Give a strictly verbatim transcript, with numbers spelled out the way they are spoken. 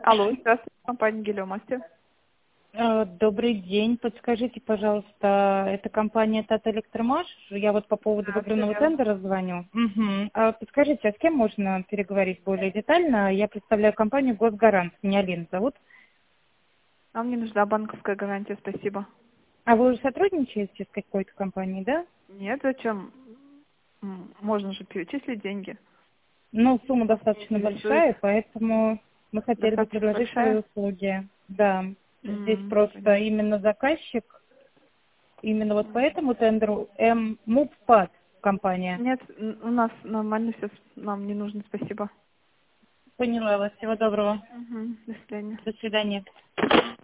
Алло, здравствуйте, компания Гелиомастер. Э, Добрый день. Подскажите, пожалуйста, это компания Татэлектромаш? Я вот по поводу Да, все выигранного верно. тендера звоню. Мгм. А подскажите, а с кем можно переговорить более детально? Я представляю компанию Госгарант. Меня Алина зовут. Нам не нужна банковская гарантия, спасибо. А вы уже сотрудничаете с какой-то компанией, да? Нет, зачем? М, Можно же перечислить деньги. Ну, сумма Нас не достаточно интересует. большая, поэтому мы хотели бы Достаточно предложить свои большая? услуги. Да, здесь М, просто понятно. именно заказчик, именно вот по этому тендеру М Муппад компания. Нет, н- у нас нормально все, нам не нужно, спасибо. Поняла вас. Всего доброго. Мгм, до свидания. До свидания.